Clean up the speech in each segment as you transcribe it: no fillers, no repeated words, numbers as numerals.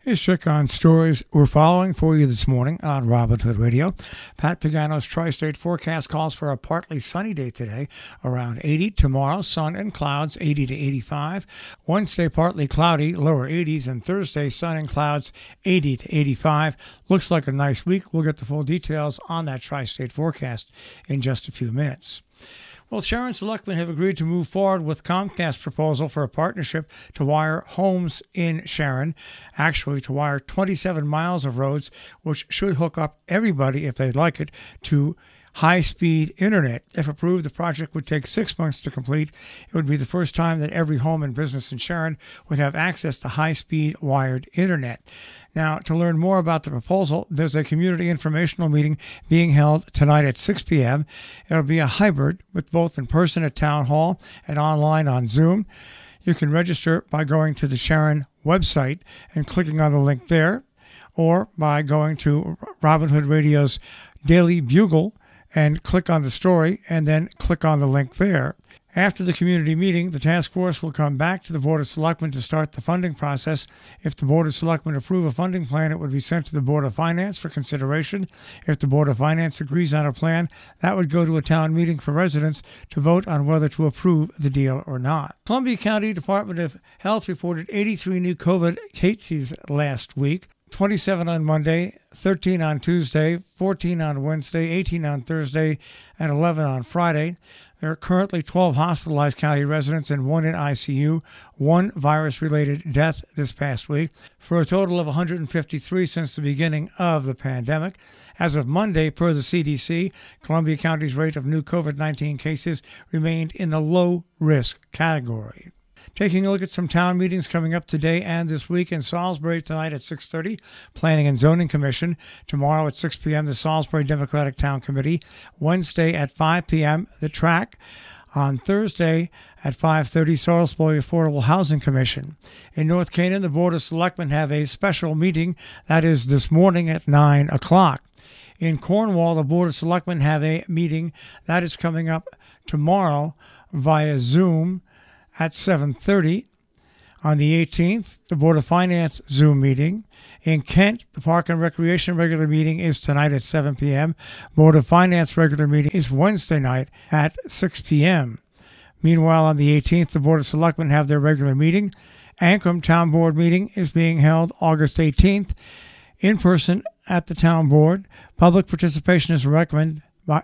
Here's check on stories we're following for you this morning on Robin Hood Radio. Pat Pagano's Tri-State forecast calls for a partly sunny day today, around 80. Tomorrow, sun and clouds, 80 to 85. Wednesday, partly cloudy, lower 80s. And Thursday, sun and clouds, 80 to 85. Looks like a nice week. We'll get the full details on that Tri-State forecast in just a few minutes. Well, Sharon selectmen have agreed to move forward with Comcast's proposal for a partnership to wire homes in Sharon, actually to wire 27 miles of roads, which should hook up everybody, if they'd like it, to high-speed internet. If approved, the project would take 6 months to complete. It would be the first time that every home and business in Sharon would have access to high-speed wired internet. Now, to learn more about the proposal, there's a community informational meeting being held tonight at 6 p.m. It'll be a hybrid with both in person at Town Hall and online on Zoom. You can register by going to the Sharon website and clicking on the link there, or by going to Robin Hood Radio's Daily Bugle and click on the story and then click on the link there. After the community meeting, the task force will come back to the Board of Selectmen to start the funding process. If the Board of Selectmen approve a funding plan, it would be sent to the Board of Finance for consideration. If the Board of Finance agrees on a plan, that would go to a town meeting for residents to vote on whether to approve the deal or not. Columbia County Department of Health reported 83 new COVID cases last week. 27 on Monday, 13 on Tuesday, 14 on Wednesday, 18 on Thursday, and 11 on Friday. There are currently 12 hospitalized county residents and 1 in ICU, 1 virus-related death this past week, for a total of 153 since the beginning of the pandemic. As of Monday, per the CDC, Columbia County's rate of new COVID-19 cases remained in the low-risk category. Taking a look at some town meetings coming up today and this week in Salisbury tonight at 6:30, Planning and Zoning Commission. Tomorrow at 6 p.m., the Salisbury Democratic Town Committee. Wednesday at 5 p.m., the TRAC. On Thursday at 5:30, Salisbury Affordable Housing Commission. In North Canaan, the Board of Selectmen have a special meeting. That is this morning at 9 o'clock. In Cornwall, the Board of Selectmen have a meeting. That is coming up tomorrow via Zoom at 7:30. On the 18th, the Board of Finance Zoom meeting. In Kent, the Park and Recreation regular meeting is tonight at 7 p.m. Board of Finance regular meeting is Wednesday night at 6 p.m. Meanwhile, on the 18th, the Board of Selectmen have their regular meeting. Ancrum Town Board meeting is being held August 18th in person at the Town Board. Public participation is recommended.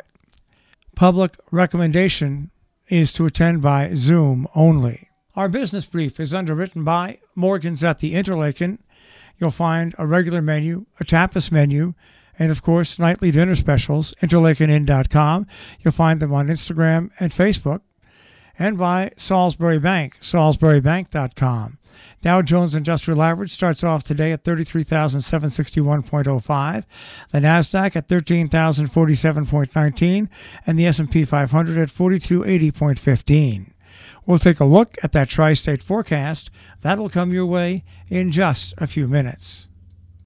Public recommendation is to attend by Zoom only. Our business brief is underwritten by Morgan's at the Interlaken. You'll find a regular menu, a tapas menu, and of course, nightly dinner specials, interlakenin.com. You'll find them on Instagram and Facebook. And by Salisbury Bank, salisburybank.com. Dow Jones Industrial Average starts off today at 33,761.05, the NASDAQ at 13,047.19, and the S&P 500 at 4280.15. We'll take a look at that tri-state forecast. That'll come your way in just a few minutes.